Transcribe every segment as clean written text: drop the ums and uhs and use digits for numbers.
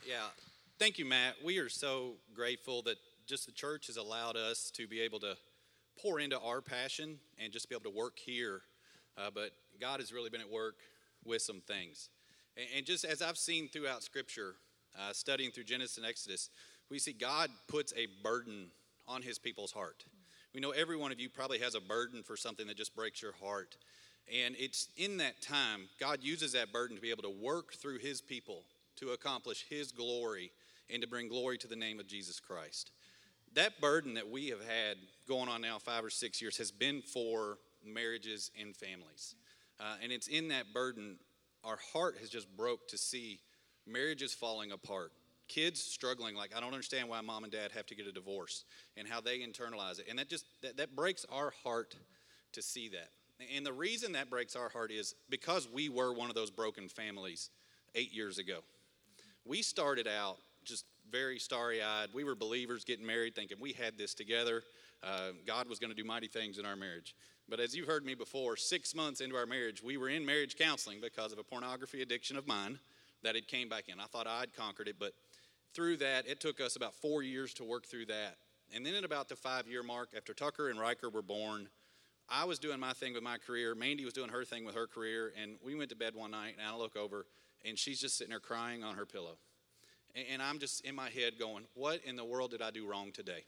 Yeah, thank you, Matt. We are so grateful that just the church has allowed us to be able to pour into our passion and just be able to work here. But God has really been at work with some things. And just as I've seen throughout Scripture, studying through Genesis and Exodus, we see God puts a burden on his people's heart. We know every one of you probably has a burden for something that just breaks your heart. And it's in that time, God uses that burden to be able to work through his people to accomplish his glory and to bring glory to the name of Jesus Christ. That burden that we have had going on now 5 or 6 years has been for marriages and families. And it's in that burden, our heart has just broke to see marriages falling apart. Kids struggling, like, I don't understand why mom and dad have to get a divorce and how they internalize it. And that breaks our heart to see that. And the reason that breaks our heart is because we were one of those broken families 8 years ago. We started out just very starry-eyed. We were believers getting married, thinking we had this together. God was going to do mighty things in our marriage. But as you heard me before, 6 months into our marriage, we were in marriage counseling because of a pornography addiction of mine that had came back in. I thought I'd conquered it, but through that, it took us about 4 years to work through that. And then at about the 5-year mark, after Tucker and Riker were born, I was doing my thing with my career. Mandy was doing her thing with her career. And we went to bed one night, and I look over, and she's just sitting there crying on her pillow. And I'm just in my head going, what in the world did I do wrong today?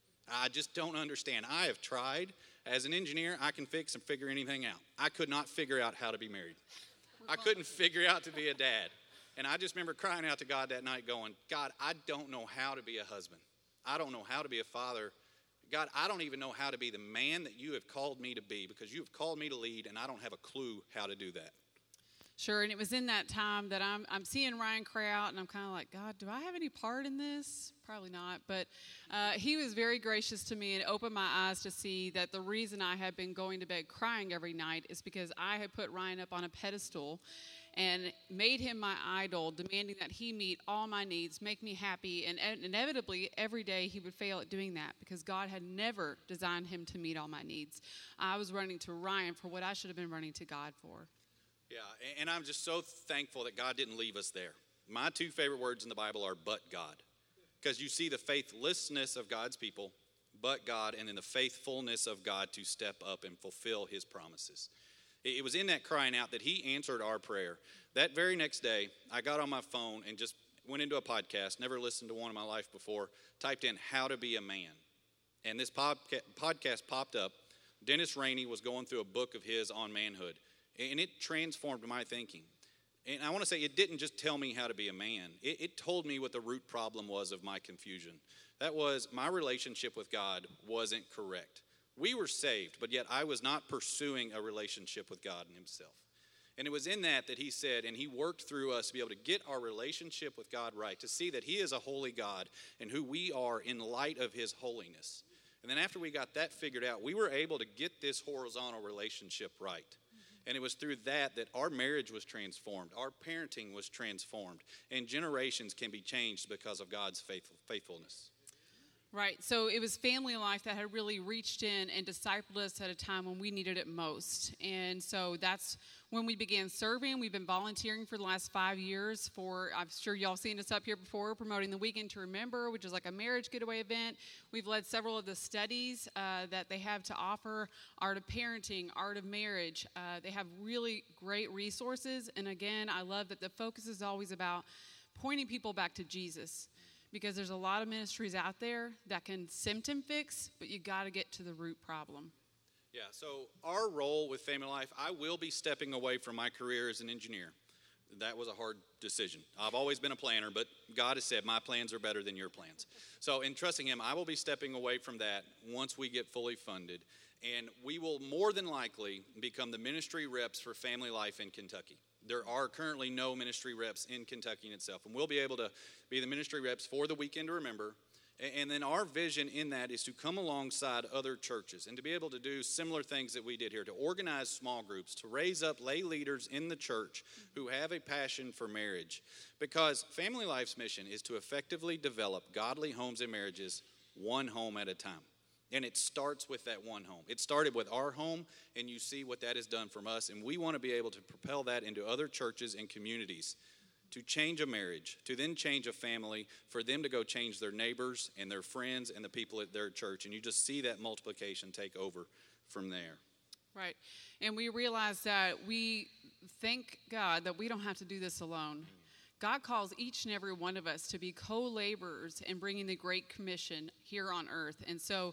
I just don't understand. I have tried. As an engineer, I can fix and figure anything out. I could not figure out how to be married. I couldn't figure out to be a dad. And I just remember crying out to God that night going, God, I don't know how to be a husband. I don't know how to be a father. God, I don't even know how to be the man that you have called me to be because you have called me to lead, and I don't have a clue how to do that. Sure, and it was in that time that I'm seeing Ryan cry out, and I'm kind of like, God, do I have any part in this? Probably not, but he was very gracious to me and opened my eyes to see that the reason I had been going to bed crying every night is because I had put Ryan up on a pedestal and made him my idol, demanding that he meet all my needs, make me happy, and inevitably every day he would fail at doing that because God had never designed him to meet all my needs. I was running to Ryan for what I should have been running to God for. Yeah, and I'm just so thankful that God didn't leave us there. My 2 favorite words in the Bible are but God. Because you see the faithlessness of God's people, but God, and then the faithfulness of God to step up and fulfill his promises. It was in that crying out that he answered our prayer. That very next day, I got on my phone and just went into a podcast, never listened to one in my life before, typed in how to be a man. And this podcast popped up. Dennis Rainey was going through a book of his on manhood. And it transformed my thinking. And I want to say it didn't just tell me how to be a man. It told me what the root problem was of my confusion. That was my relationship with God wasn't correct. We were saved, but yet I was not pursuing a relationship with God and himself. And it was in that he said, and he worked through us to be able to get our relationship with God right, to see that he is a holy God and who we are in light of his holiness. And then after we got that figured out, we were able to get this horizontal relationship right. And it was through that our marriage was transformed, our parenting was transformed, and generations can be changed because of God's faithfulness. Right, so it was family life that had really reached in and discipled us at a time when we needed it most. And so that's when we began serving. We've been volunteering for the last 5 years for, I'm sure y'all seen us up here before, promoting the Weekend to Remember, which is like a marriage getaway event. We've led several of the studies that they have to offer, Art of Parenting, Art of Marriage. They have really great resources. And again, I love that the focus is always about pointing people back to Jesus. Because there's a lot of ministries out there that can symptom fix, but you got to get to the root problem. Yeah, so our role with Family Life, I will be stepping away from my career as an engineer. That was a hard decision. I've always been a planner, but God has said my plans are better than your plans. So in trusting him, I will be stepping away from that once we get fully funded. And we will more than likely become the ministry reps for Family Life in Kentucky. There are currently no ministry reps in Kentucky in itself. And we'll be able to be the ministry reps for the Weekend to Remember. And then our vision in that is to come alongside other churches and to be able to do similar things that we did here, to organize small groups, to raise up lay leaders in the church who have a passion for marriage. Because Family Life's mission is to effectively develop godly homes and marriages one home at a time. And it starts with that one home. It started with our home, and you see what that has done from us. And we want to be able to propel that into other churches and communities to change a marriage, to then change a family, for them to go change their neighbors and their friends and the people at their church. And you just see that multiplication take over from there. Right. And we realize that we thank God that we don't have to do this alone. God calls each and every one of us to be co-laborers in bringing the Great Commission here on earth. And so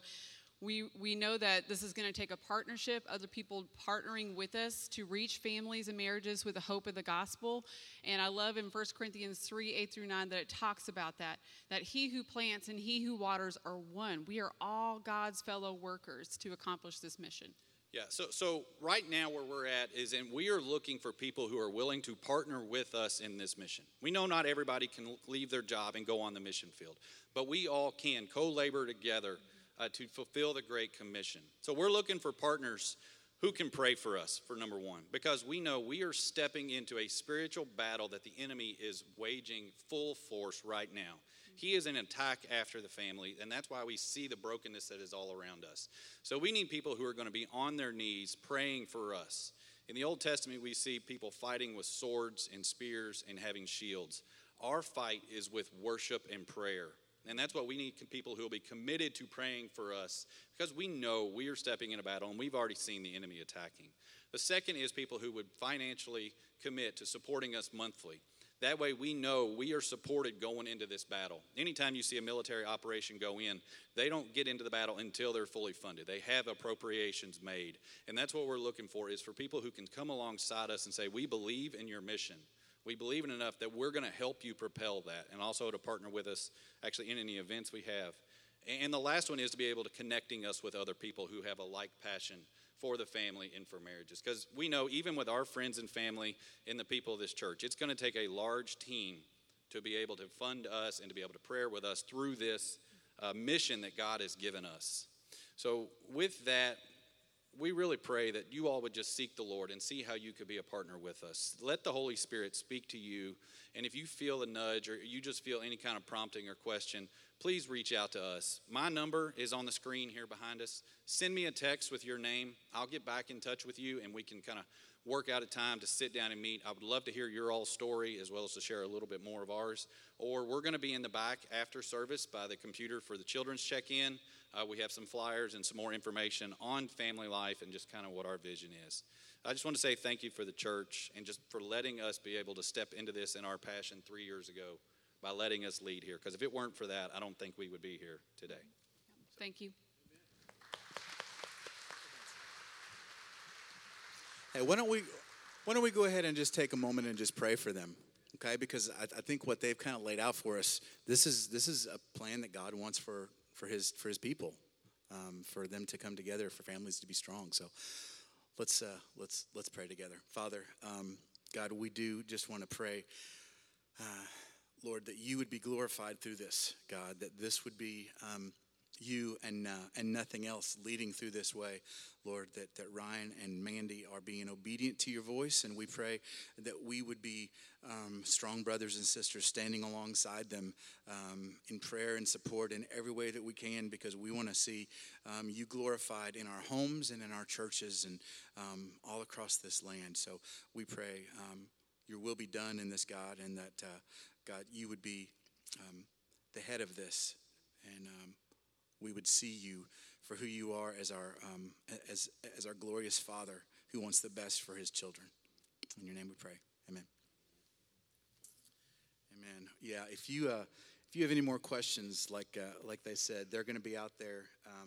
we know that this is going to take a partnership, other people partnering with us to reach families and marriages with the hope of the gospel. And I love in 1 Corinthians 3, 8 through 9 that it talks about that he who plants and he who waters are one. We are all God's fellow workers to accomplish this mission. Yeah, so right now where we're at is we are looking for people who are willing to partner with us in this mission. We know not everybody can leave their job and go on the mission field, but we all can co-labor together to fulfill the Great Commission. So we're looking for partners who can pray for us, for number one, because we know we are stepping into a spiritual battle that the enemy is waging full force right now. He is an attack after the family, and that's why we see the brokenness that is all around us. So we need people who are going to be on their knees praying for us. In the Old Testament, we see people fighting with swords and spears and having shields. Our fight is with worship and prayer. And that's what we need, people who will be committed to praying for us, because we know we are stepping in a battle and we've already seen the enemy attacking. The second is people who would financially commit to supporting us monthly. That way we know we are supported going into this battle. Anytime you see a military operation go in, they don't get into the battle until they're fully funded. They have appropriations made. And that's what we're looking for, is for people who can come alongside us and say, we believe in your mission. We believe in enough that we're going to help you propel that, and also to partner with us actually in any events we have. And the last one is to be able to connecting us with other people who have a like passion for the family and for marriages. Because we know even with our friends and family and the people of this church, it's going to take a large team to be able to fund us and to be able to pray with us through this mission that God has given us. So with that, we really pray that you all would just seek the Lord and see how you could be a partner with us. Let the Holy Spirit speak to you. And if you feel a nudge or you just feel any kind of prompting or question, please reach out to us. My number is on the screen here behind us. Send me a text with your name. I'll get back in touch with you, and we can kind of work out a time to sit down and meet. I would love to hear your all story as well as to share a little bit more of ours. Or we're going to be in the back after service by the computer for the children's check-in. We have some flyers and some more information on family life and just kind of what our vision is. I just want to say thank you for the church and just for letting us be able to step into this in our passion 3 years ago by letting us lead here. Because if it weren't for that, I don't think we would be here today. Thank you. Hey, why don't we go ahead and just take a moment and just pray for them, okay? Because I think what they've kind of laid out for us, this is a plan that God wants for his people, for them to come together, for families to be strong. So let's pray together. Father, God, we do just want to pray, Lord, that you would be glorified through this, God, that this would be you and nothing else leading through this way, Lord, that Ryan and Mandy are being obedient to your voice, and we pray that we would be strong brothers and sisters standing alongside them in prayer and support in every way that we can, because we want to see you glorified in our homes and in our churches and all across this land. So we pray your will be done in this, God, and that, God, you would be the head of this, and we would see you for who you are as our glorious Father who wants the best for his children. In your name we pray. Amen. Amen. Yeah, if you have any more questions, like they said, they're going to be out there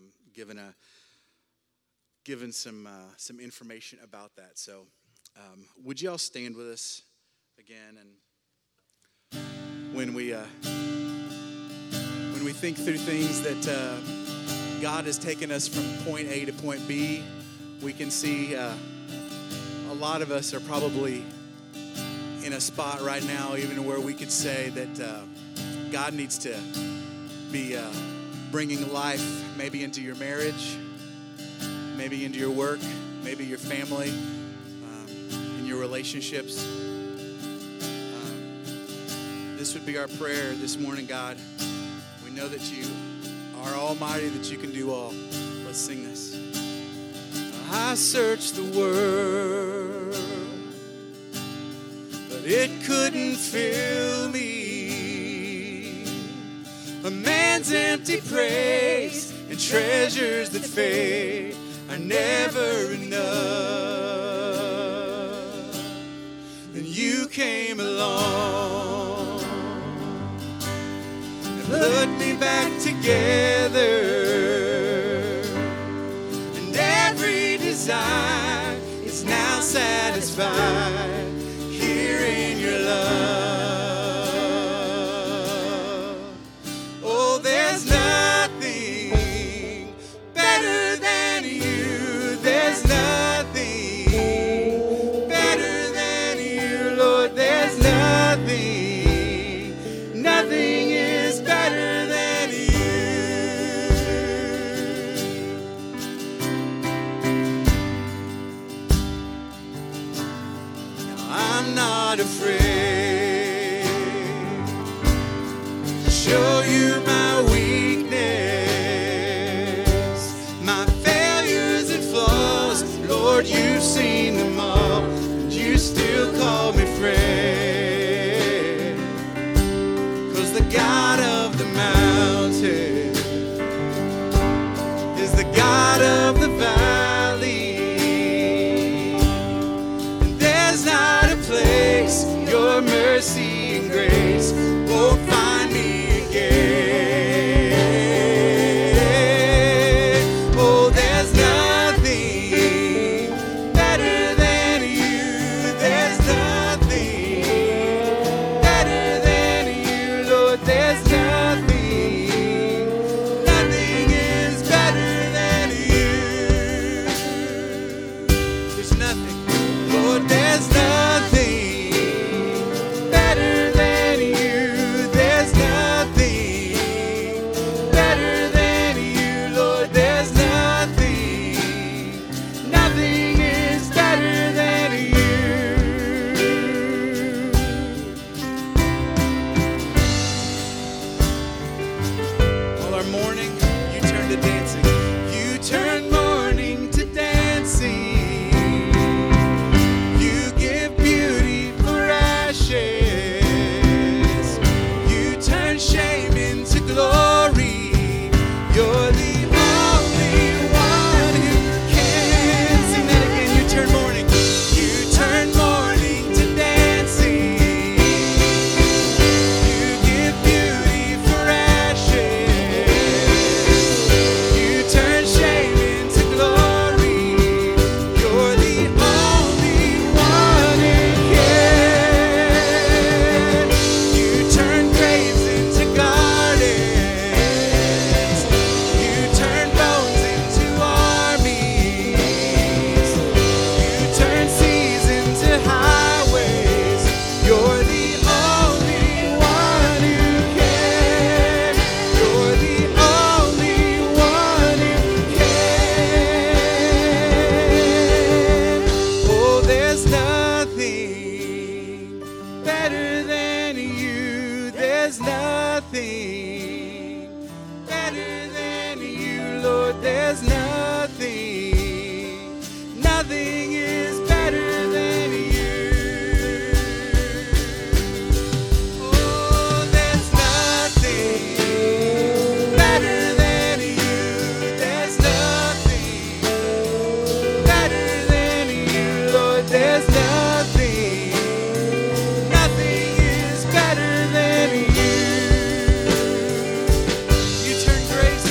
giving some information about that. So would you all stand with us again? And when we think through things that God has taken us from point A to point B, we can see a lot of us are probably in a spot right now, even where we could say that God needs to be bringing life maybe into your marriage, maybe into your work, maybe your family, in your relationships. This would be our prayer this morning, God. We know that you are almighty, that you can do all. Let's sing this. I search the world, but it couldn't fill me. A man's empty praise and treasures that fade are never enough. Then you came along and put me back together, and every desire is now satisfied here in your love. Oh, there's nothing better than you. There's nothing better than you, Lord. There's nothing, nothing is better than you. I'm not afraid to show you my weakness, my failures and flaws. Lord, you've seen them all, and you still call me friend. 'Cause the God of the mountain is the God of the valley. There's not a place your mercy and grace won't find me again. Oh, there's nothing better than you. There's nothing better than you, Lord. There's nothing, nothing is better than you. There's nothing. Lord, there's nothing better than you. There's nothing better than you, Lord. There's nothing, nothing is better than you. All our mourning, you turn to dancing. You turn mourning to dancing. You give beauty for ashes. You turn shame into glory. You're the only one who can. Sing that again. You turn mourning. You turn mourning to dancing. You give beauty for ashes. You turn shame into glory. You're the only one who can. You turn graves into gardens. You turn bones into armies. You turn seas into highways. You're the only one who can. You're the only one who can. Oh, there's nothing better than you. There's nothing better than you, Lord. There's nothing, nothing is better than you. Oh, there's nothing better than you. There's nothing better than you, Lord. There's nothing, nothing is better than you. You turn graves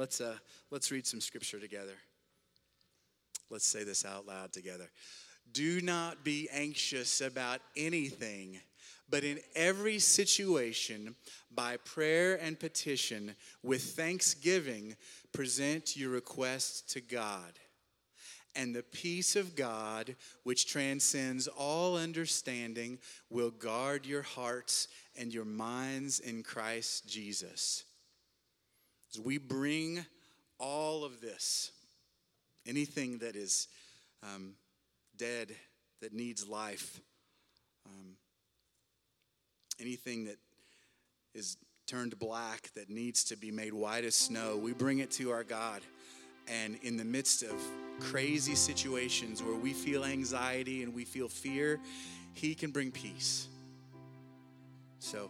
let's read some scripture together. Let's say this out loud together. Do not be anxious about anything, but in every situation, by prayer and petition, with thanksgiving, present your requests to God. And the peace of God, which transcends all understanding, will guard your hearts and your minds in Christ Jesus. As we bring all of this, anything that is dead, that needs life, anything that is turned black, that needs to be made white as snow, we bring it to our God. And in the midst of crazy situations where we feel anxiety and we feel fear, He can bring peace. So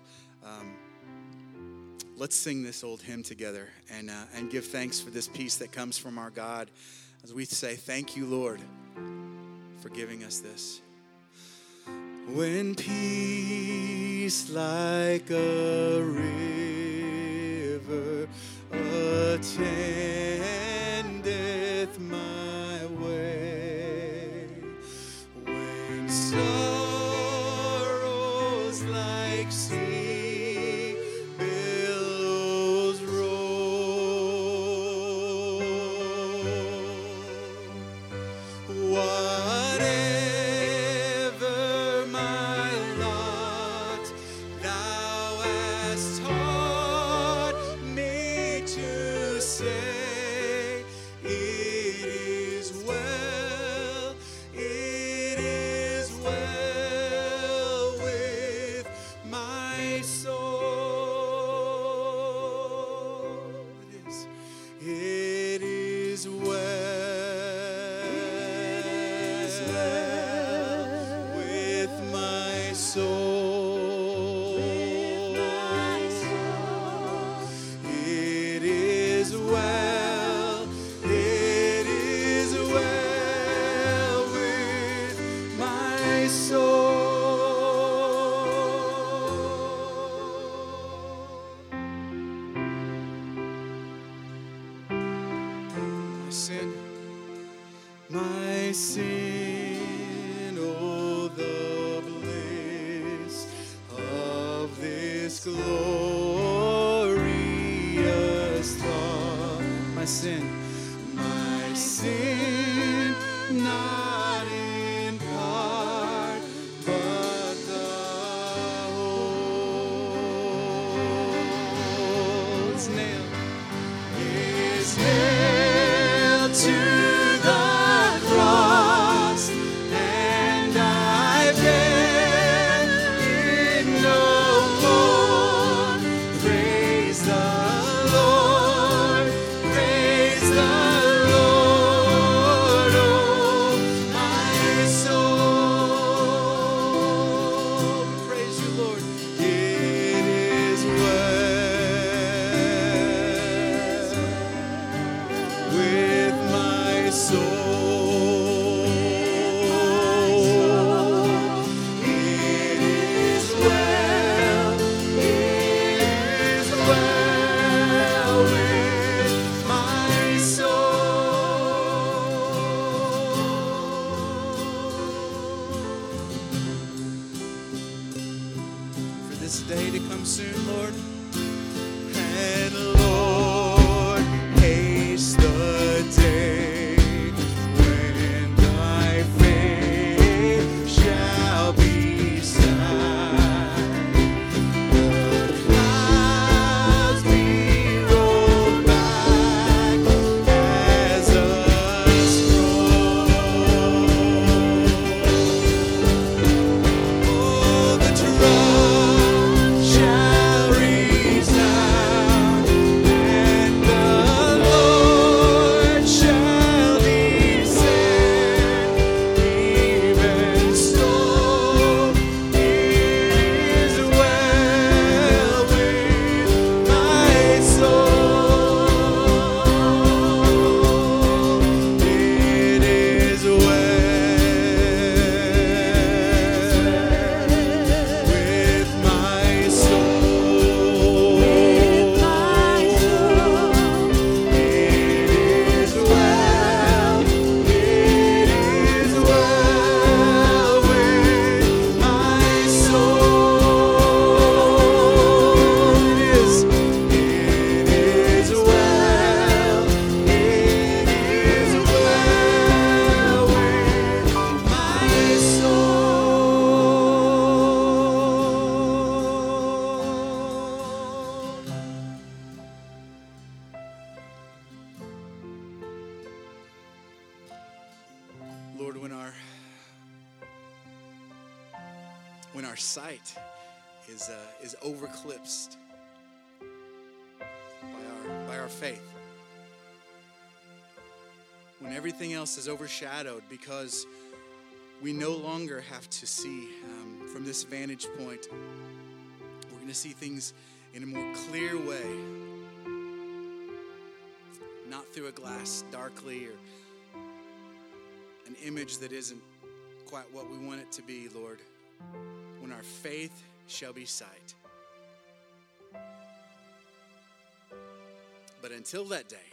let's sing this old hymn together and give thanks for this peace that comes from our God as we say, thank you, Lord, for giving us this. When peace like a river attendeth my way, when sorrows like sea billows roll, whatever my lot, thou hast taught me to say, it is well with my soul. It is well with my soul. It is well with my soul. My sin, oh, the bliss of this glorious thought. My sin, not in part, but the whole is nailed to the cross, and I bear it no more. Praise the Lord, oh my soul. Praise you, Lord. It is well with my soul. It is well with my soul. For this day to come soon, Lord. And Lord, haste the day when thy face shall be sight. The clouds be rolled back as a scroll. Oh, the trump shall resound, our sight is overclipsed by our faith. When everything else is overshadowed because we no longer have to see from this vantage point. We're going to see things in a more clear way, not through a glass darkly or an image that isn't quite what we want it to be, Lord. When our faith shall be sight. But until that day,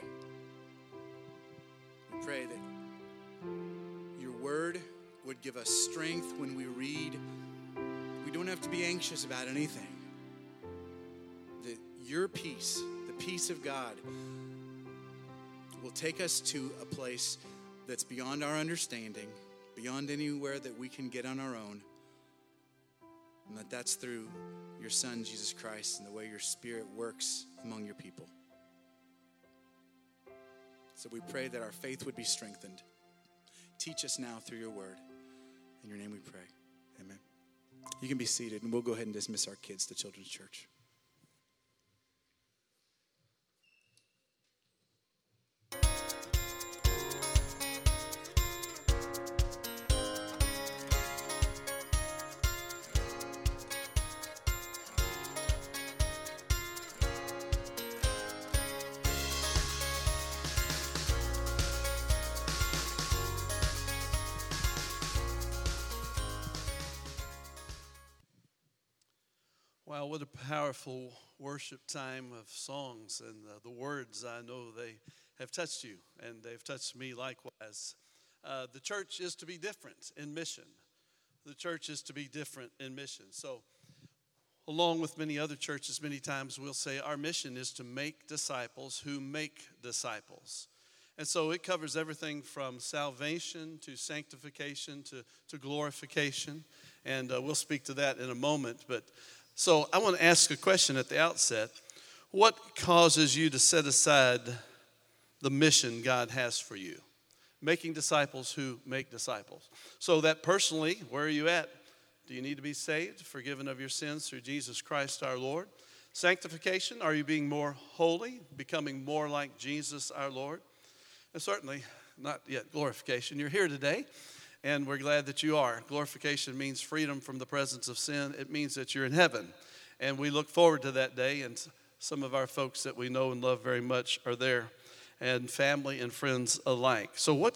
we pray that your word would give us strength when we read. We don't have to be anxious about anything. That your peace, the peace of God, will take us to a place that's beyond our understanding, beyond anywhere that we can get on our own. And that's through your Son, Jesus Christ, and the way your Spirit works among your people. So we pray that our faith would be strengthened. Teach us now through your word. In your name we pray. Amen. You can be seated, and we'll go ahead and dismiss our kids to Children's Church. Wow, what a powerful worship time of songs, and the words, I know they have touched you, and they've touched me likewise. The church is to be different in mission. The church is to be different in mission. So, along with many other churches, many times we'll say our mission is to make disciples who make disciples. And so it covers everything from salvation to sanctification to glorification, and we'll speak to that in a moment, but so I want to ask a question at the outset. What causes you to set aside the mission God has for you? Making disciples who make disciples. So that personally, where are you at? Do you need to be saved, forgiven of your sins through Jesus Christ our Lord? Sanctification, are you being more holy, becoming more like Jesus our Lord? And certainly not yet glorification. You're here today. And we're glad that you are. Glorification means freedom from the presence of sin. It means that you're in heaven. And we look forward to that day. And some of our folks that we know and love very much are there. And family and friends alike. So what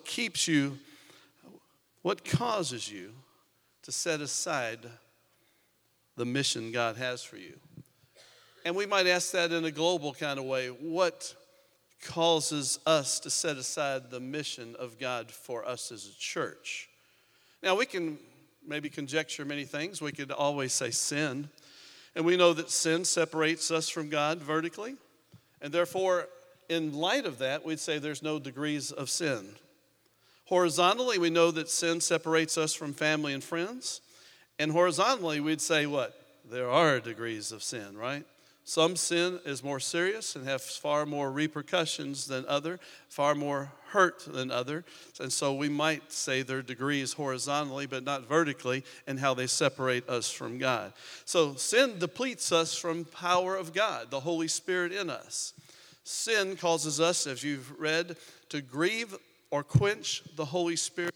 causes you to set aside the mission God has for you? And we might ask that in a global kind of way. What causes us to set aside the mission of God for us as a church? Now, we can maybe conjecture many things. We could always say sin. And we know that sin separates us from God vertically. And therefore, in light of that, we'd say there's no degrees of sin. Horizontally, we know that sin separates us from family and friends. And horizontally, we'd say what? There are degrees of sin, right? Some sin is more serious and has far more repercussions than other, far more hurt than other. And so we might say there are degrees horizontally, but not vertically, in how they separate us from God. So sin depletes us from power of God, the Holy Spirit in us. Sin causes us, as you've read, to grieve or quench the Holy Spirit.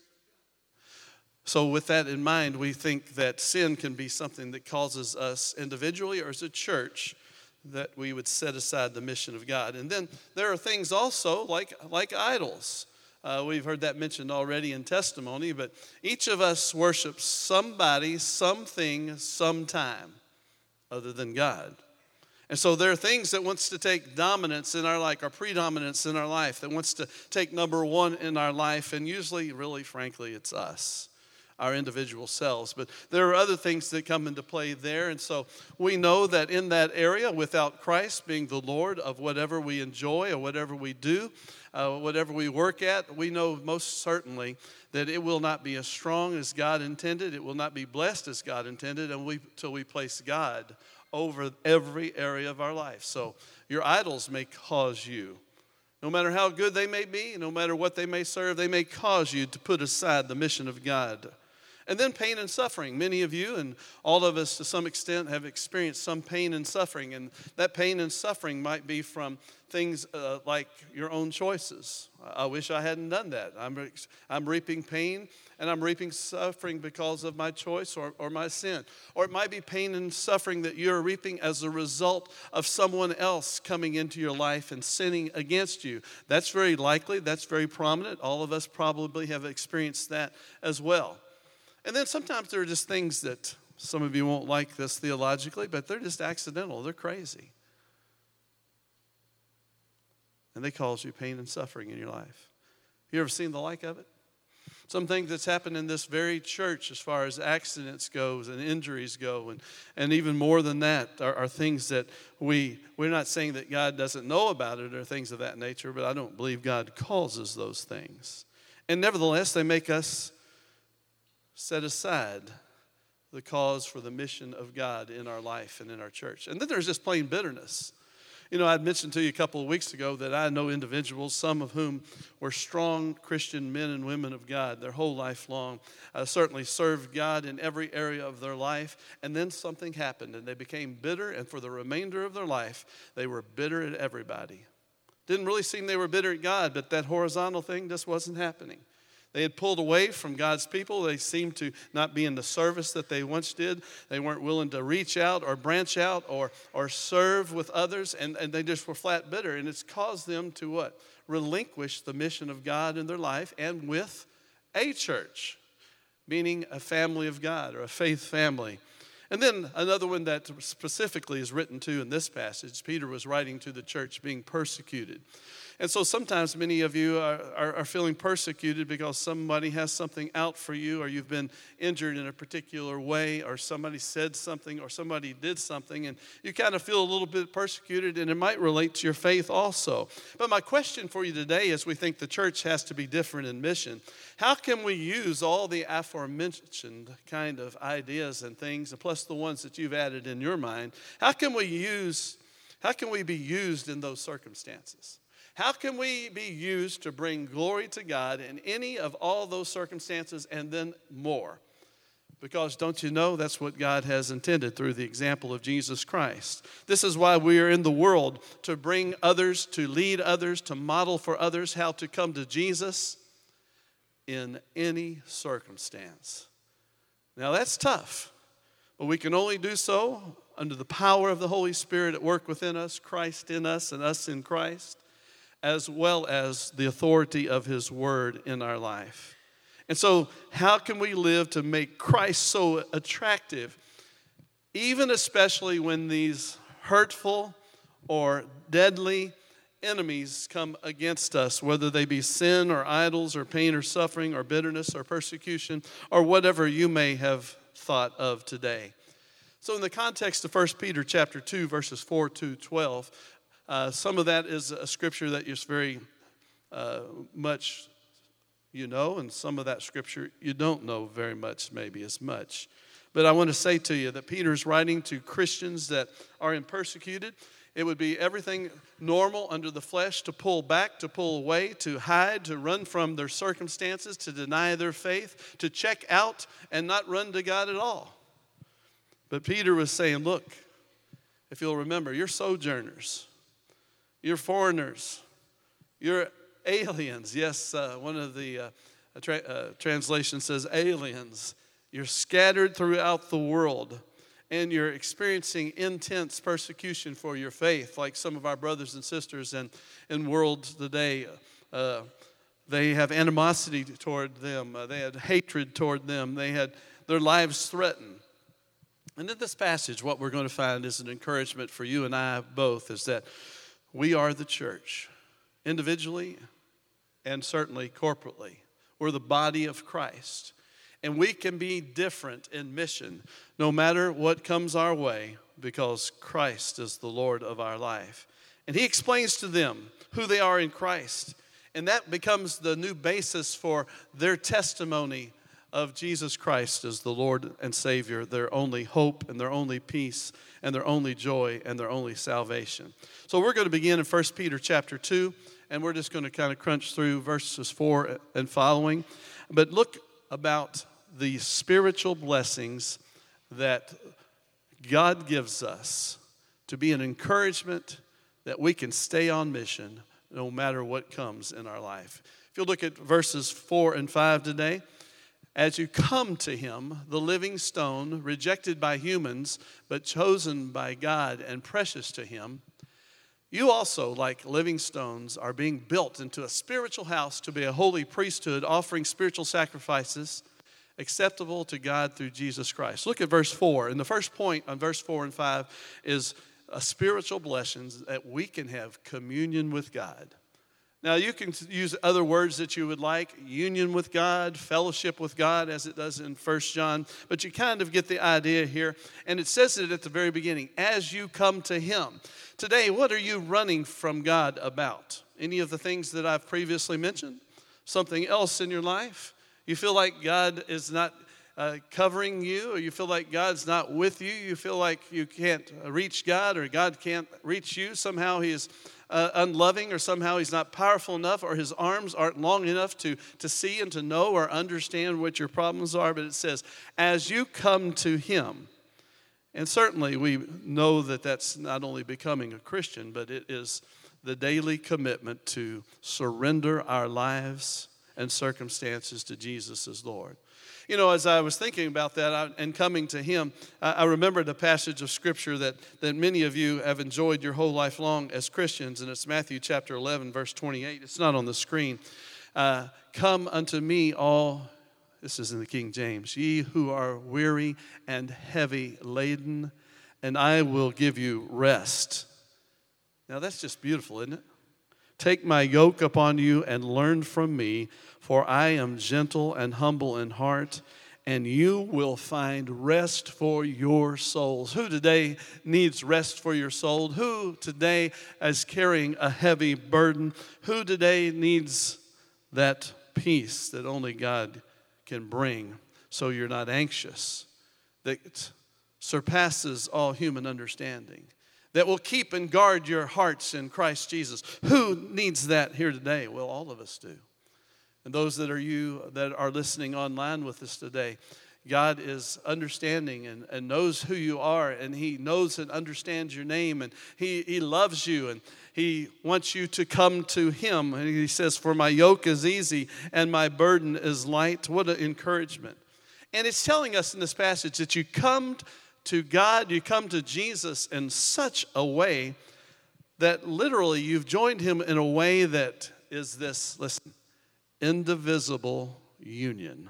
So with that in mind, we think that sin can be something that causes us individually or as a church that we would set aside the mission of God. And then there are things also like idols. We've heard that mentioned already in testimony, but each of us worships somebody, something, sometime other than God. And so there are things that wants to take dominance in our life, or predominance in our life, that wants to take number one in our life, and usually, really, frankly, it's us. Our individual selves. But there are other things that come into play there. And so we know that in that area, without Christ being the Lord of whatever we enjoy or whatever we do, whatever we work at, we know most certainly that it will not be as strong as God intended. It will not be blessed as God intended until we place God over every area of our life. So your idols may cause you, no matter how good they may be, no matter what they may serve, they may cause you to put aside the mission of God. And then pain and suffering. Many of you and all of us to some extent have experienced some pain and suffering. And that pain and suffering might be from things like your own choices. I wish I hadn't done that. I'm reaping pain and I'm reaping suffering because of my choice or my sin. Or it might be pain and suffering that you're reaping as a result of someone else coming into your life and sinning against you. That's very likely. That's very prominent. All of us probably have experienced that as well. And then sometimes there are just things that some of you won't like this theologically, but they're just accidental. They're crazy. And they cause you pain and suffering in your life. You ever seen the like of it? Some things that's happened in this very church as far as accidents goes and injuries go, and even more than that are things that we're not saying that God doesn't know about it or things of that nature, but I don't believe God causes those things. And nevertheless, they make us set aside the cause for the mission of God in our life and in our church. And then there's just plain bitterness. You know, I'd mentioned to you a couple of weeks ago that I know individuals, some of whom were strong Christian men and women of God their whole life long, certainly served God in every area of their life, and then something happened and they became bitter, and for the remainder of their life, they were bitter at everybody. Didn't really seem they were bitter at God, but that horizontal thing just wasn't happening. They had pulled away from God's people. They seemed to not be in the service that they once did. They weren't willing to reach out or branch out or serve with others, and they just were flat bitter. And it's caused them to what? Relinquish the mission of God in their life and with a church, meaning a family of God or a faith family. And then another one that specifically is written to in this passage, Peter was writing to the church being persecuted. And so sometimes many of you are feeling persecuted because somebody has something out for you, or you've been injured in a particular way, or somebody said something, or somebody did something, and you kind of feel a little bit persecuted, and it might relate to your faith also. But my question for you today, as we think the church has to be different in mission, how can we use all the aforementioned kind of ideas and things, and plus the ones that you've added in your mind, how can we be used in those circumstances? How can we be used to bring glory to God in any of all those circumstances and then more? Because don't you know that's what God has intended through the example of Jesus Christ. This is why we are in the world, to bring others, to lead others, to model for others how to come to Jesus in any circumstance. Now that's tough, but we can only do so under the power of the Holy Spirit at work within us, Christ in us and us in Christ, as well as the authority of His Word in our life. And so how can we live to make Christ so attractive, even especially when these hurtful or deadly enemies come against us, whether they be sin or idols or pain or suffering or bitterness or persecution or whatever you may have thought of today. So in the context of 1 Peter chapter 2, verses 4 to 12, some of that is a scripture that is very much you know, and some of that scripture you don't know very much, maybe as much. But I want to say to you that Peter's writing to Christians that are persecuted. It would be everything normal under the flesh to pull back, to pull away, to hide, to run from their circumstances, to deny their faith, to check out and not run to God at all. But Peter was saying, look, if you'll remember, you're sojourners. You're foreigners. You're aliens. Yes, one of the translations says aliens. You're scattered throughout the world, and you're experiencing intense persecution for your faith, like some of our brothers and sisters in world today. They have animosity toward them. They had hatred toward them. They had their lives threatened. And in this passage, what we're going to find is an encouragement for you and I both, is that we are the church, individually and certainly corporately. We're the body of Christ. And we can be different in mission no matter what comes our way, because Christ is the Lord of our life. And He explains to them who they are in Christ. And that becomes the new basis for their testimony of Jesus Christ as the Lord and Savior, their only hope and their only peace and their only joy and their only salvation. So we're going to begin in 1 Peter chapter 2, and we're just going to kind of crunch through verses 4 and following. But look about the spiritual blessings that God gives us to be an encouragement that we can stay on mission no matter what comes in our life. If you look at verses 4 and 5 today, as you come to him, the living stone, rejected by humans, but chosen by God and precious to him, you also, like living stones, are being built into a spiritual house to be a holy priesthood, offering spiritual sacrifices acceptable to God through Jesus Christ. Look at verse 4. And the first point on verse 4 and 5 is a spiritual blessings that we can have communion with God. Now, you can use other words that you would like, union with God, fellowship with God, as it does in 1 John, but you kind of get the idea here. And it says it at the very beginning, as you come to him. Today, what are you running from God about? Any of the things that I've previously mentioned? Something else in your life? You feel like God is not covering you, or you feel like God's not with you? You feel like you can't reach God, or God can't reach you? Somehow he is unloving, or somehow he's not powerful enough, or his arms aren't long enough to see and to know or understand what your problems are. But it says, as you come to him. And certainly we know that that's not only becoming a Christian, but it is the daily commitment to surrender our lives and circumstances to Jesus as Lord. You know, as I was thinking about that and coming to him, I remembered a passage of Scripture that many of you have enjoyed your whole life long as Christians, and it's Matthew chapter 11, verse 28. It's not on the screen. Come unto me all, this is in the King James, ye who are weary and heavy laden, and I will give you rest. Now that's just beautiful, isn't it? Take my yoke upon you and learn from me, for I am gentle and humble in heart, and you will find rest for your souls. Who today needs rest for your soul? Who today is carrying a heavy burden? Who today needs that peace that only God can bring so you're not anxious, that surpasses all human understanding, that will keep and guard your hearts in Christ Jesus? Who needs that here today? Well, all of us do. And those that are listening online with us today, God is understanding and knows who you are, and he knows and understands your name, and he loves you, and he wants you to come to him. And he says, for my yoke is easy and my burden is light. What an encouragement. And it's telling us in this passage that you come to God, you come to Jesus in such a way that literally you've joined him in a way that is this, listen, indivisible union.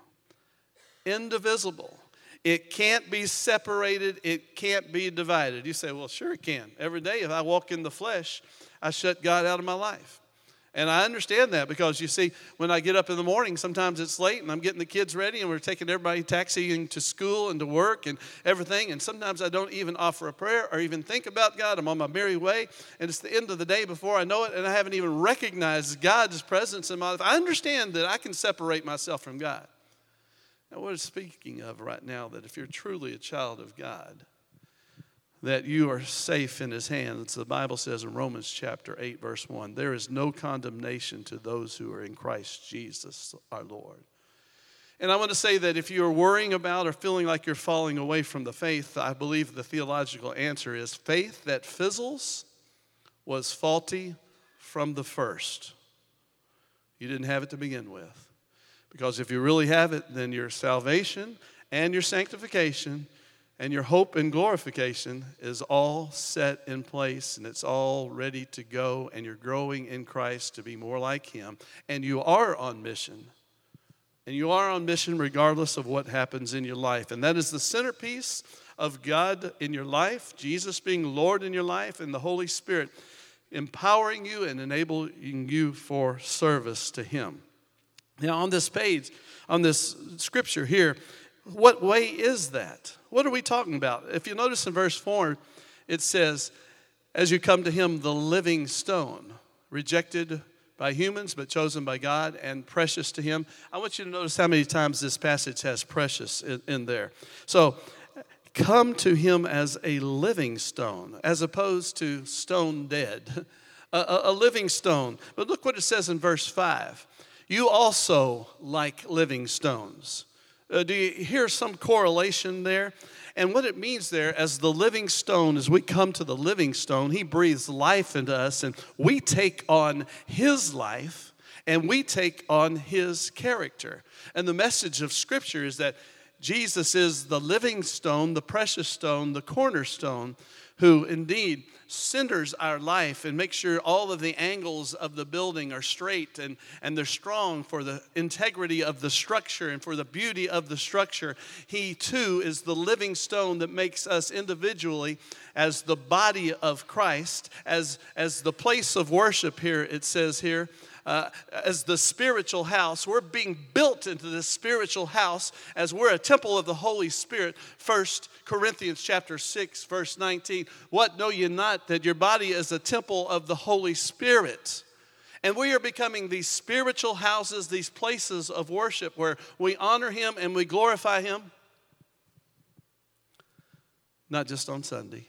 Indivisible. It can't be separated. It can't be divided. You say, well, sure it can. Every day if I walk in the flesh, I shut God out of my life. And I understand that because, you see, when I get up in the morning, sometimes it's late and I'm getting the kids ready and we're taking everybody taxiing to school and to work and everything. And sometimes I don't even offer a prayer or even think about God. I'm on my merry way, and it's the end of the day before I know it, and I haven't even recognized God's presence in my life. I understand that I can separate myself from God. Now, what is speaking of right now, that if you're truly a child of God, that you are safe in his hands. The Bible says in Romans chapter 8, verse 1, there is no condemnation to those who are in Christ Jesus our Lord. And I want to say that if you're worrying about or feeling like you're falling away from the faith, I believe the theological answer is faith that fizzles was faulty from the first. You didn't have it to begin with. Because if you really have it, then your salvation and your sanctification and your hope and glorification is all set in place, and it's all ready to go, and you're growing in Christ to be more like him. And you are on mission. And you are on mission regardless of what happens in your life. And that is the centerpiece of God in your life, Jesus being Lord in your life, and the Holy Spirit empowering you and enabling you for service to him. Now, on this page, on this scripture here, what way is that? What are we talking about? If you notice in verse 4, it says, as you come to him, the living stone, rejected by humans but chosen by God and precious to him. I want you to notice how many times this passage has precious in there. So, come to him as a living stone, as opposed to stone dead. A living stone. But look what it says in verse 5. You also, like living stones. Do you hear some correlation there? And what it means there, as the living stone, as we come to the living stone, he breathes life into us, and we take on his life, and we take on his character. And the message of Scripture is that Jesus is the living stone, the precious stone, the cornerstone, who indeed centers our life and makes sure all of the angles of the building are straight and they're strong for the integrity of the structure and for the beauty of the structure. He too is the living stone that makes us individually as the body of Christ, as the place of worship here, it says here, as the spiritual house. We're being built into this spiritual house as we're a temple of the Holy Spirit. 1 Corinthians chapter 6, verse 19. What, know ye not that your body is a temple of the Holy Spirit? And we are becoming these spiritual houses, these places of worship where we honor him and we glorify him. Not just on Sunday.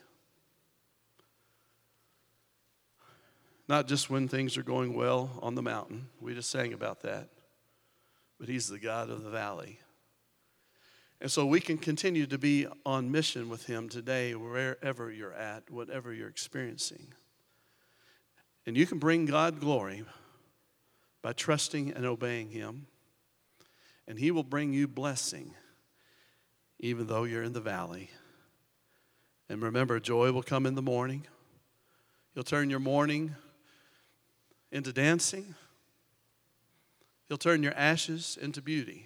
Not just when things are going well on the mountain. We just sang about that. But he's the God of the valley. And so we can continue to be on mission with him today, wherever you're at, whatever you're experiencing. And you can bring God glory by trusting and obeying him. And he will bring you blessing, even though you're in the valley. And remember, joy will come in the morning. You'll turn your mourning into dancing. He'll turn your ashes into beauty.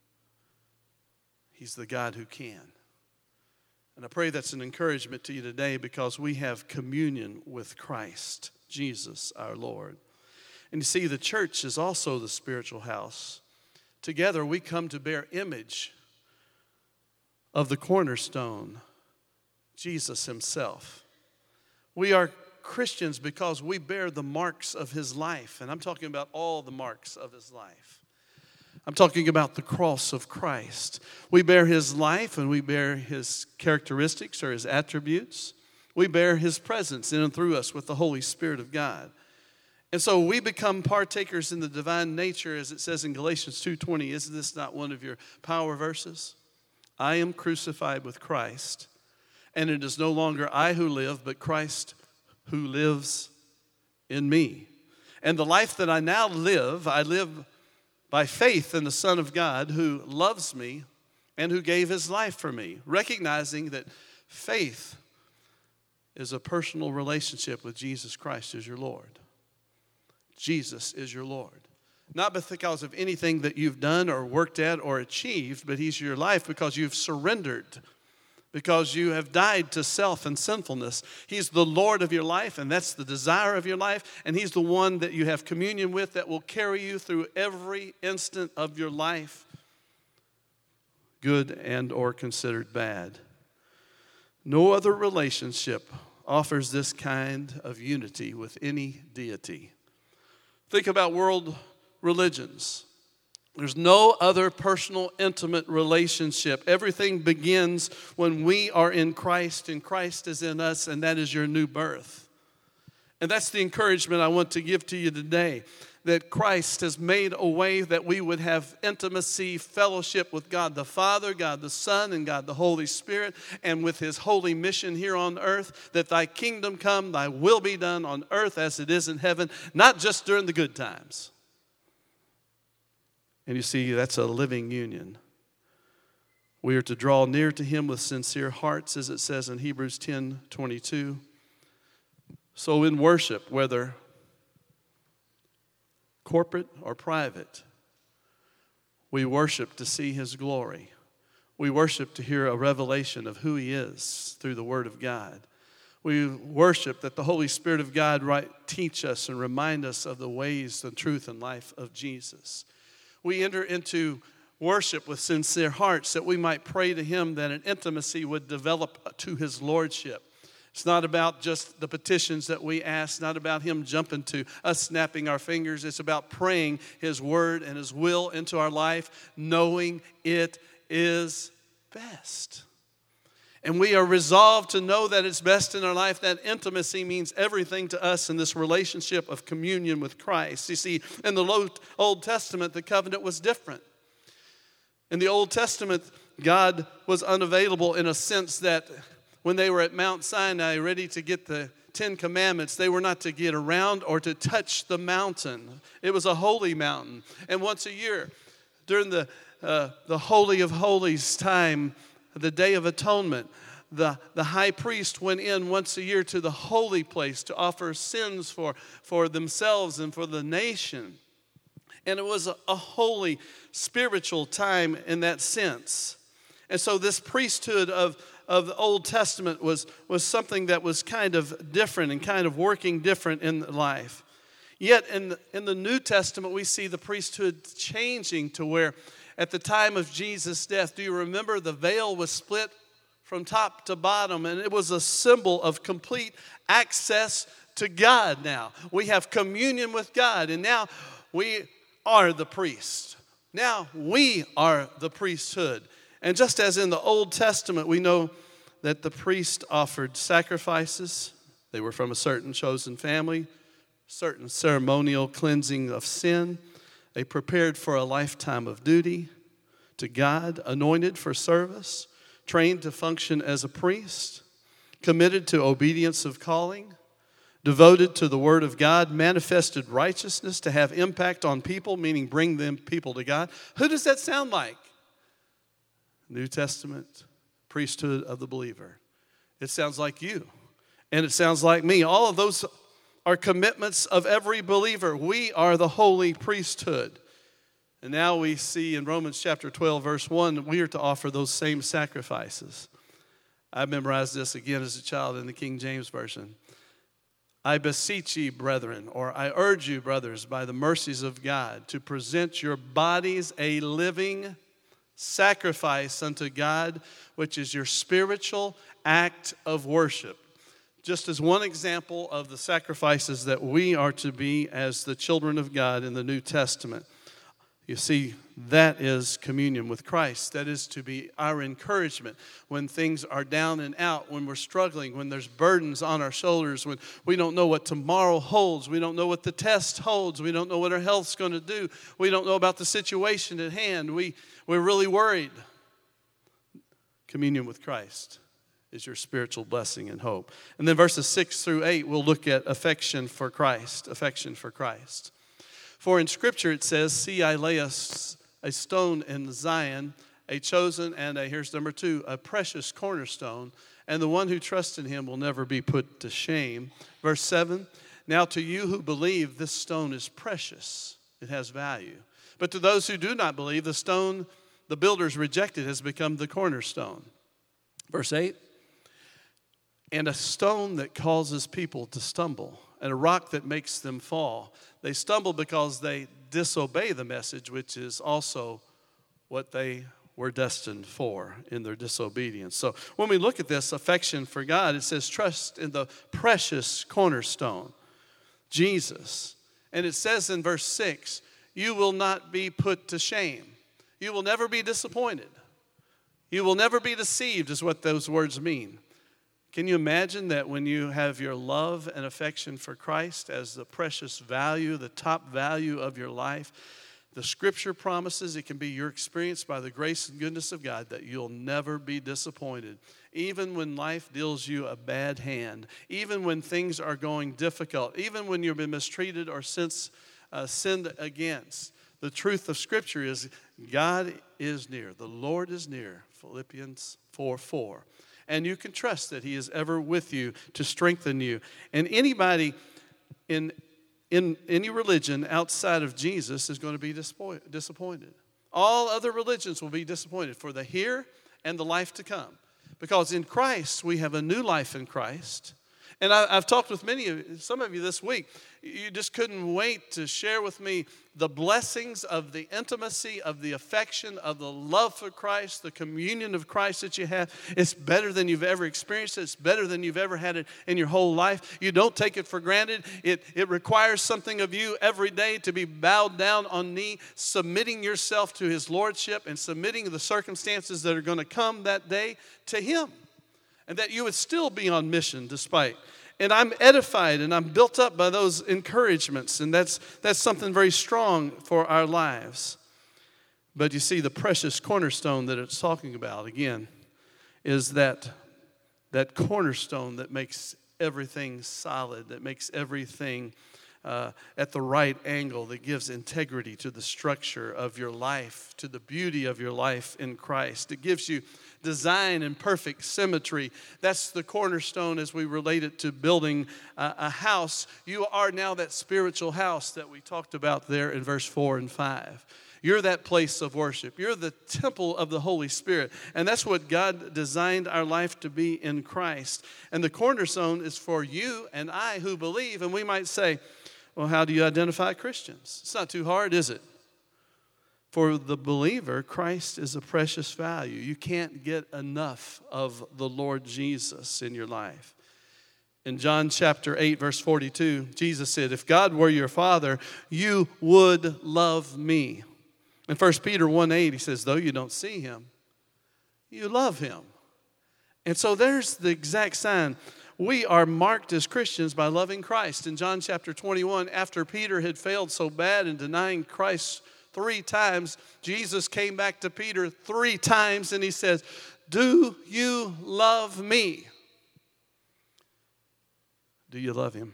He's the God who can. And I pray that's an encouragement to you today, because we have communion with Christ, Jesus our Lord. And you see, the church is also the spiritual house. Together we come to bear image of the cornerstone, Jesus himself. We are Christians because we bear the marks of his life. And I'm talking about all the marks of his life. I'm talking about the cross of Christ. We bear his life and we bear his characteristics or his attributes. We bear his presence in and through us with the Holy Spirit of God. And so we become partakers in the divine nature, as it says in Galatians 2:20. Isn't this not one of your power verses? I am crucified with Christ, and it is no longer I who live, but Christ who lives in me. And the life that I now live, I live by faith in the Son of God who loves me and who gave his life for me, recognizing that faith is a personal relationship with Jesus Christ as your Lord. Jesus is your Lord. Not because of anything that you've done or worked at or achieved, but he's your life because you've surrendered, because you have died to self and sinfulness. He's the Lord of your life, and that's the desire of your life, and he's the one that you have communion with that will carry you through every instant of your life, good and or considered bad. No other relationship offers this kind of unity with any deity. Think about world religions. There's no other personal, intimate relationship. Everything begins when we are in Christ and Christ is in us, and that is your new birth. And that's the encouragement I want to give to you today, that Christ has made a way that we would have intimacy, fellowship with God the Father, God the Son, and God the Holy Spirit, and with his holy mission here on earth, that thy kingdom come, thy will be done on earth as it is in heaven, not just during the good times. And you see, that's a living union. We are to draw near to him with sincere hearts, as it says in Hebrews 10:22. So in worship, whether corporate or private, we worship to see his glory. We worship to hear a revelation of who he is through the Word of God. We worship that the Holy Spirit of God might teach us and remind us of the ways, the truth, and life of Jesus. We enter into worship with sincere hearts that we might pray to him that an intimacy would develop to his lordship. It's not about just the petitions that we ask, not about him jumping to us snapping our fingers. It's about praying his word and his will into our life, knowing it is best. And we are resolved to know that it's best in our life. That intimacy means everything to us in this relationship of communion with Christ. You see, in the Old Testament, the covenant was different. In the Old Testament, God was unavailable in a sense that when they were at Mount Sinai ready to get the 10 Commandments, they were not to get around or to touch the mountain. It was a holy mountain. And once a year, during the Holy of Holies time, the Day of Atonement, the high priest went in once a year to the holy place to offer sins for themselves and for the nation. And it was a holy spiritual time in that sense. And so this priesthood of the Old Testament was something that was kind of different and kind of working different in life. Yet in the New Testament, we see the priesthood changing to where at the time of Jesus' death, do you remember the veil was split from top to bottom, and it was a symbol of complete access to God now. We have communion with God, and now we are the priest. Now we are the priesthood. And just as in the Old Testament, we know that the priest offered sacrifices. They were from a certain chosen family, certain ceremonial cleansing of sin. They prepared for a lifetime of duty to God, anointed for service, trained to function as a priest, committed to obedience of calling, devoted to the Word of God, manifested righteousness to have impact on people, meaning bring them people to God. Who does that sound like? New Testament priesthood of the believer. It sounds like you, and it sounds like me. All of those are commitments of every believer. We are the holy priesthood. And now we see in Romans chapter 12, verse 1, that we are to offer those same sacrifices. I memorized this again as a child in the King James Version. I beseech ye, brethren, or I urge you, brothers, by the mercies of God, to present your bodies a living sacrifice unto God, which is your spiritual act of worship. Just as one example of the sacrifices that we are to be as the children of God in the New Testament. You see, that is communion with Christ. That is to be our encouragement when things are down and out, when we're struggling, when there's burdens on our shoulders, when we don't know what tomorrow holds, we don't know what the test holds, we don't know what our health's going to do, we don't know about the situation at hand, we're really worried. Communion with Christ is your spiritual blessing and hope. And then verses 6 through 8, we'll look at affection for Christ, affection for Christ. For in Scripture it says, see, I lay a stone in Zion, a chosen and here's number 2, a precious cornerstone, and the one who trusts in him will never be put to shame. Verse 7, now to you who believe, this stone is precious. It has value. But to those who do not believe, the stone the builders rejected has become the cornerstone. Verse 8, and a stone that causes people to stumble, and a rock that makes them fall. They stumble because they disobey the message, which is also what they were destined for in their disobedience. So when we look at this affection for God, it says trust in the precious cornerstone, Jesus. And it says in verse 6, you will not be put to shame. You will never be disappointed. You will never be deceived is what those words mean. Can you imagine that when you have your love and affection for Christ as the precious value, the top value of your life, the Scripture promises it can be your experience by the grace and goodness of God that you'll never be disappointed. Even when life deals you a bad hand, even when things are going difficult, even when you've been mistreated or sinned against, the truth of Scripture is God is near. The Lord is near, Philippians 4:4. And you can trust that He is ever with you to strengthen you. And anybody in any religion outside of Jesus is going to be disappointed. All other religions will be disappointed for the here and the life to come. Because in Christ, we have a new life in Christ. And I've talked with some of you this week. You just couldn't wait to share with me the blessings of the intimacy, of the affection, of the love for Christ, the communion of Christ that you have. It's better than you've ever experienced it. It's better than you've ever had it in your whole life. You don't take it for granted. It requires something of you every day to be bowed down on knee, submitting yourself to His Lordship and submitting the circumstances that are going to come that day to Him. And that you would still be on mission despite. And I'm edified and I'm built up by those encouragements. And that's something very strong for our lives. But you see, the precious cornerstone that it's talking about, again, is that cornerstone that makes everything solid, that makes everything at the right angle, that gives integrity to the structure of your life, to the beauty of your life in Christ. It gives you design and perfect symmetry. That's the cornerstone as we relate it to building a house. You are now that spiritual house that we talked about there in verse 4 and 5. You're that place of worship. You're the temple of the Holy Spirit. And that's what God designed our life to be in Christ. And the cornerstone is for you and I who believe. And we might say, well, how do you identify Christians? It's not too hard, is it? For the believer, Christ is a precious value. You can't get enough of the Lord Jesus in your life. In John chapter 8, verse 42, Jesus said, if God were your Father, you would love me. In 1 Peter 1:8, he says, though you don't see him, you love him. And so there's the exact sign. We are marked as Christians by loving Christ. In John chapter 21, after Peter had failed so bad in denying Christ 3 times, Jesus came back to Peter 3 times and he says, do you love me? Do you love him?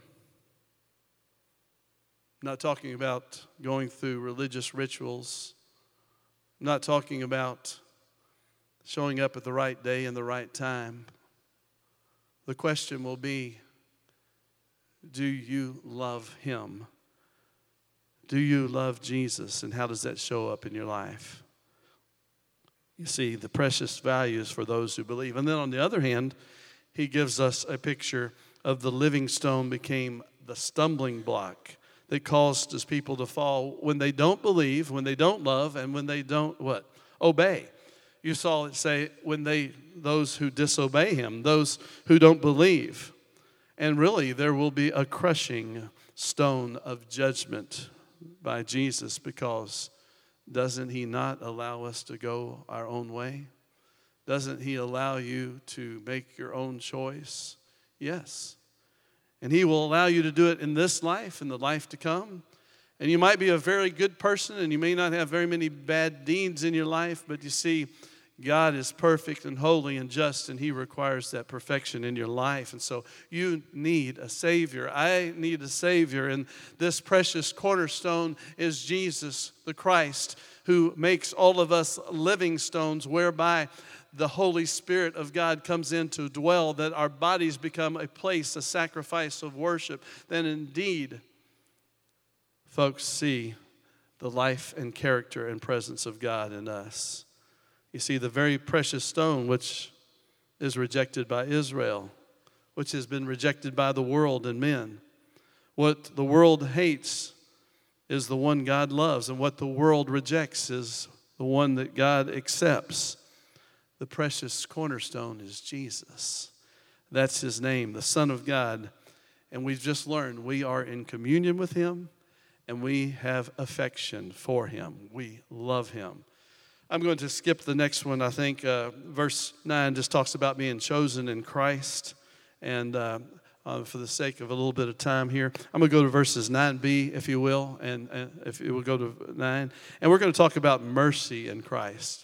I'm not talking about going through religious rituals. I'm not talking about showing up at the right day and the right time. The question will be, do you love him? Do you love Jesus? And how does that show up in your life? You see, the precious values for those who believe. And then on the other hand, he gives us a picture of the living stone became the stumbling block that caused his people to fall when they don't believe, when they don't love, and when they don't what? Obey. You saw it say those who disobey him, those who don't believe. And really there will be a crushing stone of judgment by Jesus, because doesn't he not allow us to go our own way? Doesn't he allow you to make your own choice? Yes. And he will allow you to do it in this life and the life to come. And you might be a very good person and you may not have very many bad deeds in your life, but you see, God is perfect and holy and just, and he requires that perfection in your life. And so you need a Savior. I need a Savior. And this precious cornerstone is Jesus the Christ, who makes all of us living stones, whereby the Holy Spirit of God comes in to dwell, that our bodies become a place, a sacrifice of worship. Then indeed, folks see the life and character and presence of God in us. You see, the very precious stone which is rejected by Israel, which has been rejected by the world and men. What the world hates is the one God loves, and what the world rejects is the one that God accepts. The precious cornerstone is Jesus. That's his name, the Son of God. And we've just learned we are in communion with him, and we have affection for him. We love him. I'm going to skip the next one. I think verse 9 just talks about being chosen in Christ. And for the sake of a little bit of time here, I'm going to go to verses 9b, if you will, and if you will go to 9. And we're going to talk about mercy in Christ.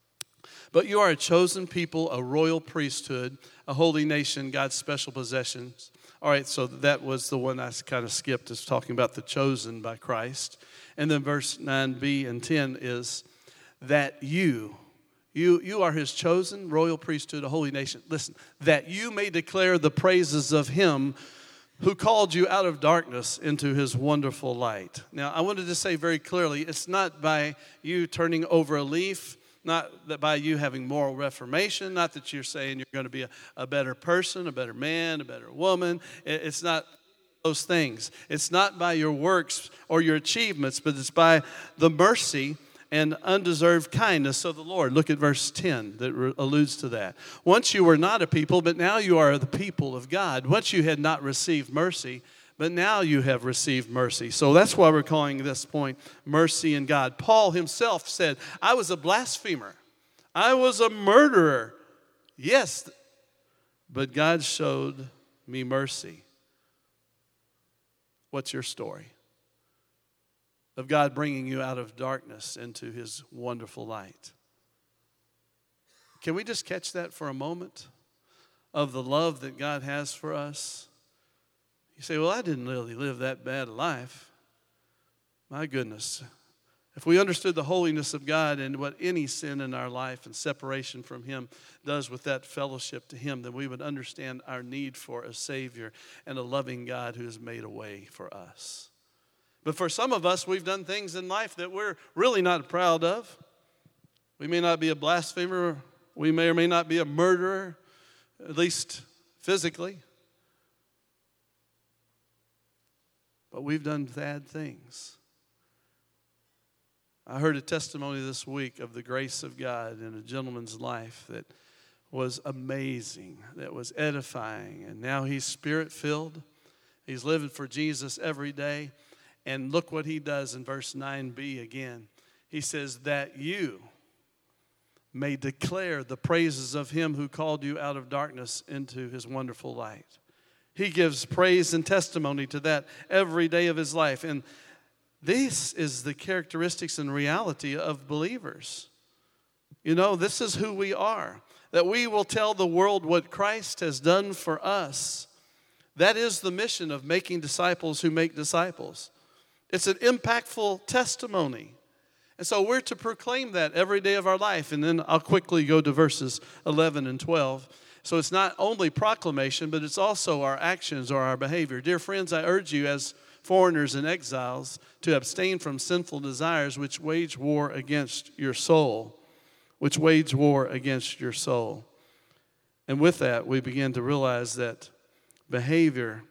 But you are a chosen people, a royal priesthood, a holy nation, God's special possessions. All right, so that was the one I kind of skipped, is talking about the chosen by Christ. And then verse 9b and 10 is that you are his chosen royal priesthood, a holy nation. Listen, that you may declare the praises of him who called you out of darkness into his wonderful light. Now, I wanted to say very clearly, it's not by you turning over a leaf, not that by you having moral reformation, not that you're saying you're going to be a better person, a better man, a better woman. It's not those things. It's not by your works or your achievements, but it's by the mercy and undeserved kindness of the Lord. Look at verse 10 that alludes to that. Once you were not a people, but now you are the people of God. Once you had not received mercy, but now you have received mercy. So that's why we're calling this point mercy in God. Paul himself said, I was a blasphemer. I was a murderer. Yes, but God showed me mercy. What's your story? of God bringing you out of darkness into his wonderful light. Can we just catch that for a moment? Of the love that God has for us. You say, well, I didn't really live that bad a life. My goodness. If we understood the holiness of God and what any sin in our life and separation from him does with that fellowship to him, then we would understand our need for a Savior and a loving God who has made a way for us. But for some of us, we've done things in life that we're really not proud of. We may not be a blasphemer. We may or may not be a murderer, at least physically. But we've done bad things. I heard a testimony this week of the grace of God in a gentleman's life that was amazing, that was edifying. And now he's Spirit-filled. He's living for Jesus every day. And look what he does in verse 9b again. He says, that you may declare the praises of him who called you out of darkness into his wonderful light. He gives praise and testimony to that every day of his life. And this is the characteristics and reality of believers. You know, this is who we are. That we will tell the world what Christ has done for us. That is the mission of making disciples who make disciples. It's an impactful testimony. And so we're to proclaim that every day of our life. And then I'll quickly go to verses 11 and 12. So it's not only proclamation, but it's also our actions or our behavior. Dear friends, I urge you as foreigners and exiles to abstain from sinful desires which wage war against your soul. Which wage war against your soul. And with that, we begin to realize that behavior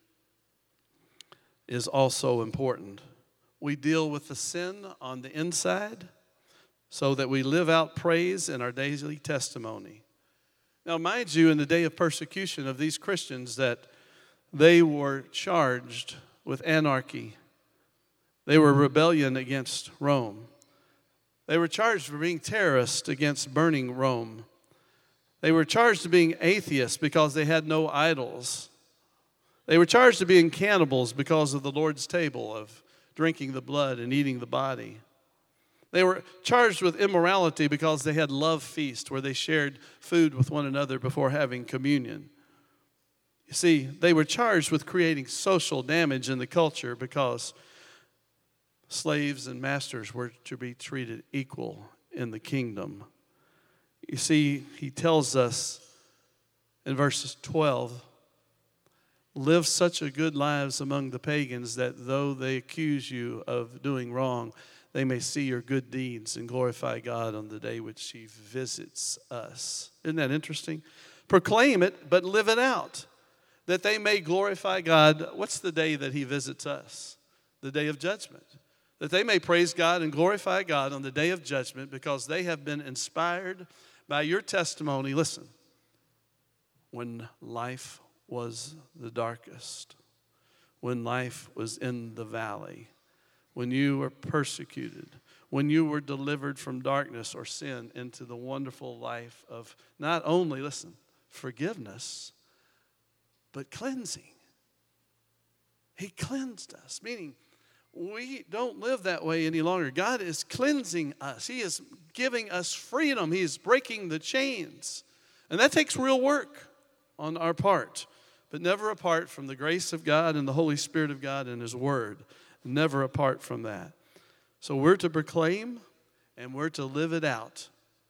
is also important. We deal with the sin on the inside so that we live out praise in our daily testimony. Now, mind you, in the day of persecution of these Christians, that they were charged with anarchy. They were rebellion against Rome. They were charged for being terrorists against burning Rome. They were charged of being atheists because they had no idols. They were charged of being cannibals because of the Lord's table, of drinking the blood and eating the body. They were charged with immorality because they had love feast where they shared food with one another before having communion. You see, they were charged with creating social damage in the culture because slaves and masters were to be treated equal in the kingdom. You see, he tells us in verses 12, live such a good lives among the pagans that though they accuse you of doing wrong, they may see your good deeds and glorify God on the day which he visits us. Isn't that interesting? Proclaim it, but live it out, that they may glorify God. What's the day that he visits us? The day of judgment. That they may praise God and glorify God on the day of judgment because they have been inspired by your testimony. Listen, when life was the darkest, when life was in the valley, when you were persecuted, when you were delivered from darkness or sin into the wonderful life of not only, listen, forgiveness, but cleansing. He cleansed us, meaning we don't live that way any longer. God is cleansing us. He is giving us freedom. He is breaking the chains. And that takes real work on our part, but never apart from the grace of God and the Holy Spirit of God and his word. Never apart from that. So we're to proclaim and we're to live it out.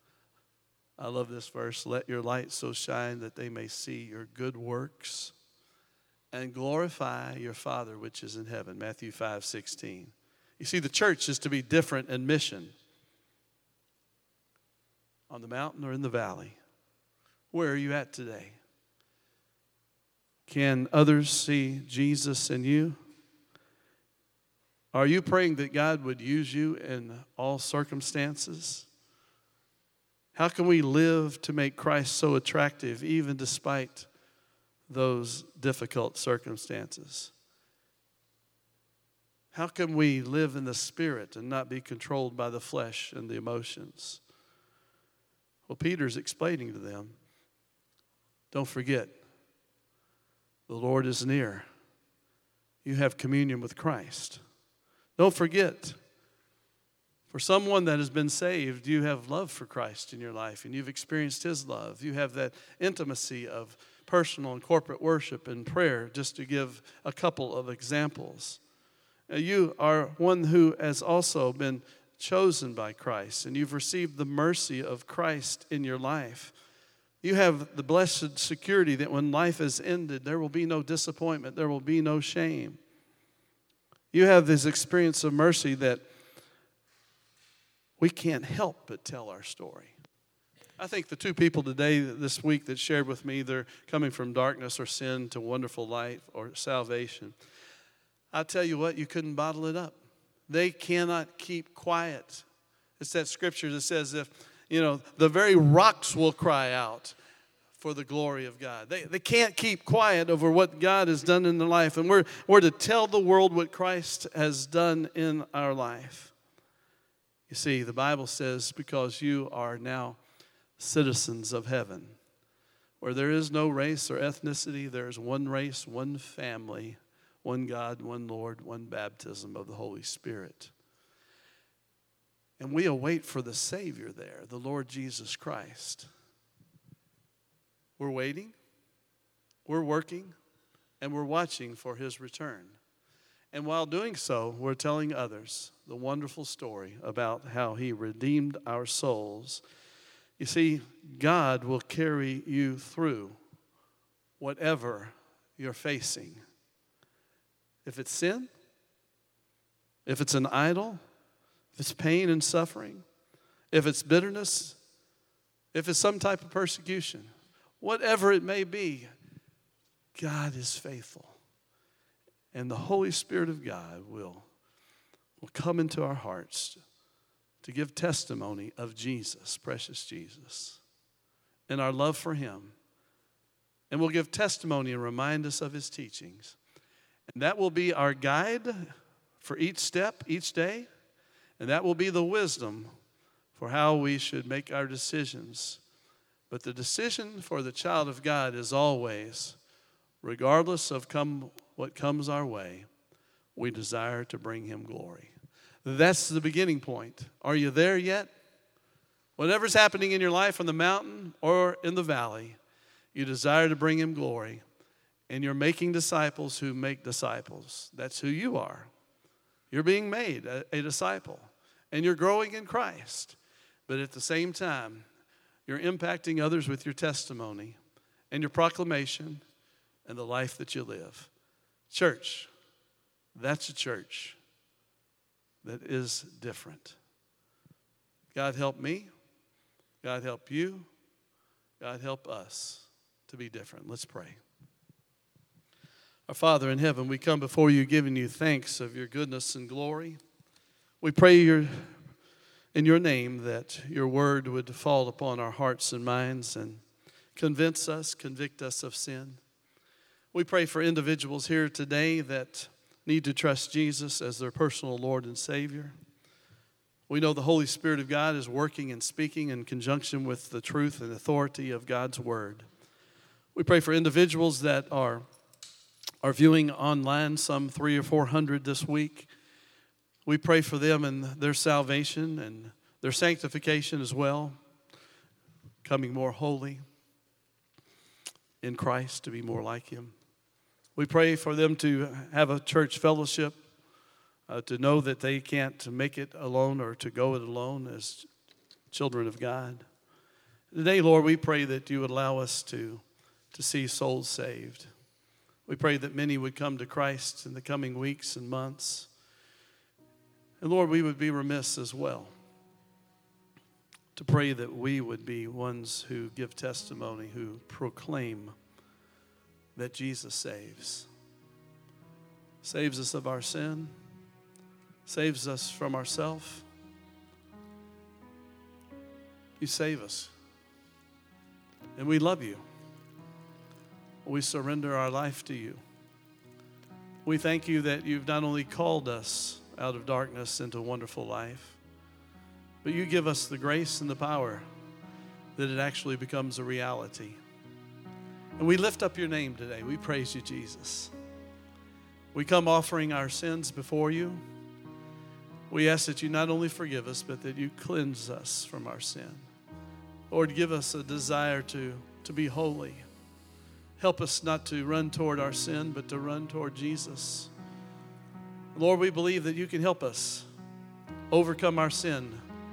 I love this verse. Let your light so shine that they may see your good works and glorify your Father which is in heaven. Matthew 5:16. You see, the church is to be different in mission. On the mountain or in the valley. Where are you at today? Can others see Jesus in you? Are you praying that God would use you in all circumstances? How can we live to make Christ so attractive even despite those difficult circumstances? How can we live in the Spirit and not be controlled by the flesh and the emotions? Well, Peter's explaining to them, don't forget, the Lord is near. You have communion with Christ. Don't forget, for someone that has been saved, you have love for Christ in your life, and you've experienced His love. You have that intimacy of personal and corporate worship and prayer, just to give a couple of examples. You are one who has also been chosen by Christ, and you've received the mercy of Christ in your life. You have the blessed security that when life is ended, there will be no disappointment, there will be no shame. You have this experience of mercy that we can't help but tell our story. I think the two people today, this week, that shared with me, they're coming from darkness or sin to wonderful light or salvation. I'll tell you what, you couldn't bottle it up. They cannot keep quiet. It's that scripture that says if, the very rocks will cry out for the glory of God. They can't keep quiet over what God has done in their life. And we're to tell the world what Christ has done in our life. You see, the Bible says, because you are now citizens of heaven, where there is no race or ethnicity, there is one race, one family, one God, one Lord, one baptism of the Holy Spirit. And we await for the Savior there, the Lord Jesus Christ. We're waiting, we're working, and we're watching for His return. And while doing so, we're telling others the wonderful story about how He redeemed our souls. You see, God will carry you through whatever you're facing. If it's sin, if it's an idol, if it's pain and suffering, if it's bitterness, if it's some type of persecution, whatever it may be, God is faithful. And the Holy Spirit of God will come into our hearts to give testimony of Jesus, precious Jesus, and our love for Him. And we'll give testimony and remind us of His teachings. And that will be our guide for each step, each day. And that will be the wisdom for how we should make our decisions. But the decision for the child of God is always, regardless of what comes our way, we desire to bring Him glory. That's the beginning point. Are you there yet? Whatever's happening in your life on the mountain or in the valley, you desire to bring Him glory. And you're making disciples who make disciples. That's who you are. You're being made a disciple. And you're growing in Christ. But at the same time, you're impacting others with your testimony and your proclamation and the life that you live. Church, that's a church that is different. God help me. God help you. God help us to be different. Let's pray. Our Father in heaven, we come before you giving you thanks of your goodness and glory. We pray in your name that your word would fall upon our hearts and minds and convince us, convict us of sin. We pray for individuals here today that need to trust Jesus as their personal Lord and Savior. We know the Holy Spirit of God is working and speaking in conjunction with the truth and authority of God's word. We pray for individuals that are viewing online, some 300 or 400 this week. We pray for them and their salvation and their sanctification as well, becoming more holy in Christ, to be more like Him. We pray for them to have a church fellowship, to know that they can't make it alone or to go it alone as children of God. Today, Lord, we pray that you would allow us to see souls saved. We pray that many would come to Christ in the coming weeks and months. And Lord, we would be remiss as well to pray that we would be ones who give testimony, who proclaim that Jesus saves. Saves us of our sin, saves us from ourselves. You save us. And we love you. We surrender our life to you. We thank you that you've not only called us out of darkness into a wonderful life, but you give us the grace and the power that it actually becomes a reality. And we lift up your name today. We praise you, Jesus. We come offering our sins before you. We ask that you not only forgive us, but that you cleanse us from our sin. Lord, give us a desire to be holy. Help us not to run toward our sin, but to run toward Jesus. Lord, we believe that you can help us overcome our sin.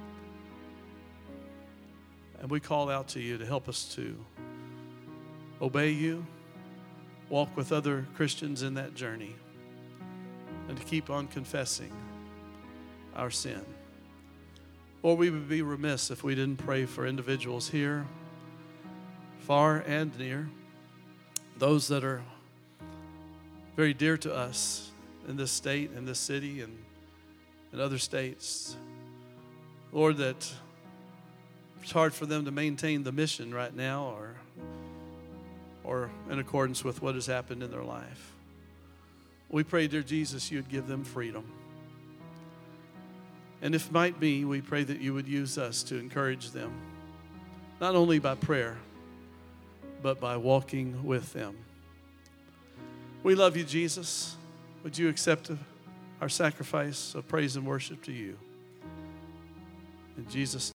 And we call out to you to help us to obey you, walk with other Christians in that journey, and to keep on confessing our sin. Lord, we would be remiss if we didn't pray for individuals here, far and near, those that are very dear to us in this state, in this city, and in other states. Lord, that it's hard for them to maintain the mission right now or in accordance with what has happened in their life. We pray, dear Jesus, you'd give them freedom. And if might be, we pray that you would use us to encourage them, not only by prayer, but by walking with them. We love you, Jesus. Would you accept our sacrifice of praise and worship to you? In Jesus' name.